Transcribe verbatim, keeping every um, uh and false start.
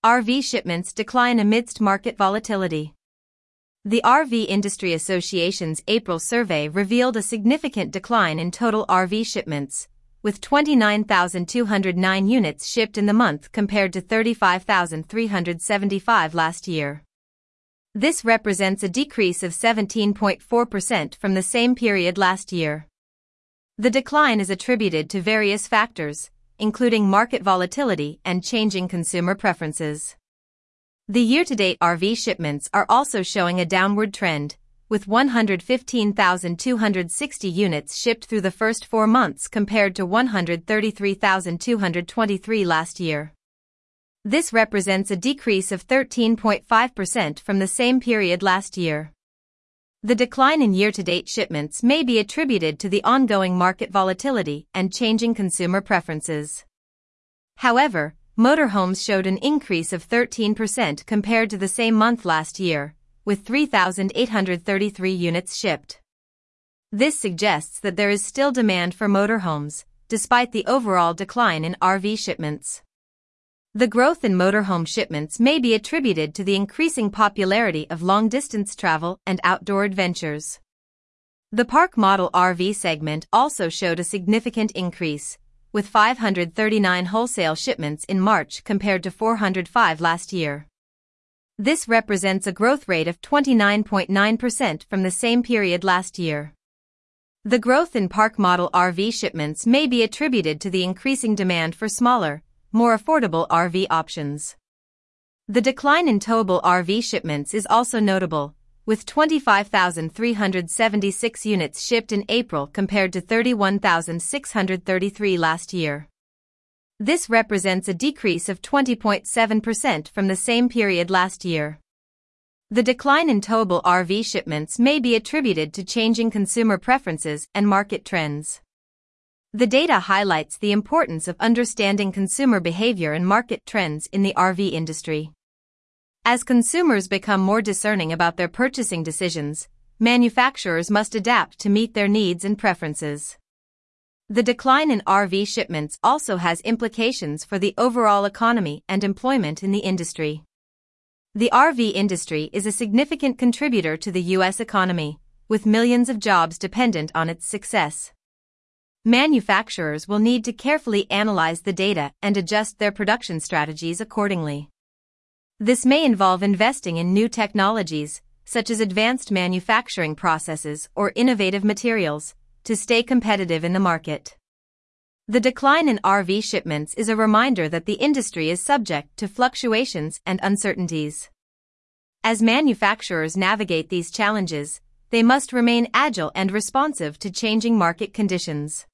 R V shipments decline amidst market volatility. The R V Industry Association's April survey revealed a significant decline in total R V shipments, with twenty-nine thousand two hundred nine units shipped in the month compared to thirty-five thousand three hundred seventy-five last year. This represents a decrease of seventeen point four percent from the same period last year. The decline is attributed to various factors, including market volatility and changing consumer preferences. The year-to-date R V shipments are also showing a downward trend, with one hundred fifteen thousand two hundred sixty units shipped through the first four months compared to one hundred thirty-three thousand two hundred twenty-three last year. This represents a decrease of thirteen point five percent from the same period last year. The decline in year-to-date shipments may be attributed to the ongoing market volatility and changing consumer preferences. However, motorhomes showed an increase of thirteen percent compared to the same month last year, with three thousand eight hundred thirty-three units shipped. This suggests that there is still demand for motorhomes, despite the overall decline in R V shipments. The growth in motorhome shipments may be attributed to the increasing popularity of long-distance travel and outdoor adventures. The park model R V segment also showed a significant increase, with five hundred thirty-nine wholesale shipments in March compared to four hundred five last year. This represents a growth rate of twenty-nine point nine percent from the same period last year. The growth in park model R V shipments may be attributed to the increasing demand for smaller, more affordable R V options. The decline in towable R V shipments is also notable, with twenty-five thousand three hundred seventy-six units shipped in April compared to thirty-one thousand six hundred thirty-three last year. This represents a decrease of twenty point seven percent from the same period last year. The decline in towable R V shipments may be attributed to changing consumer preferences and market trends. The data highlights the importance of understanding consumer behavior and market trends in the R V industry. As consumers become more discerning about their purchasing decisions, manufacturers must adapt to meet their needs and preferences. The decline in R V shipments also has implications for the overall economy and employment in the industry. The R V industry is a significant contributor to the U S economy, with millions of jobs dependent on its success. Manufacturers will need to carefully analyze the data and adjust their production strategies accordingly. This may involve investing in new technologies, such as advanced manufacturing processes or innovative materials, to stay competitive in the market. The decline in R V shipments is a reminder that the industry is subject to fluctuations and uncertainties. As manufacturers navigate these challenges, they must remain agile and responsive to changing market conditions.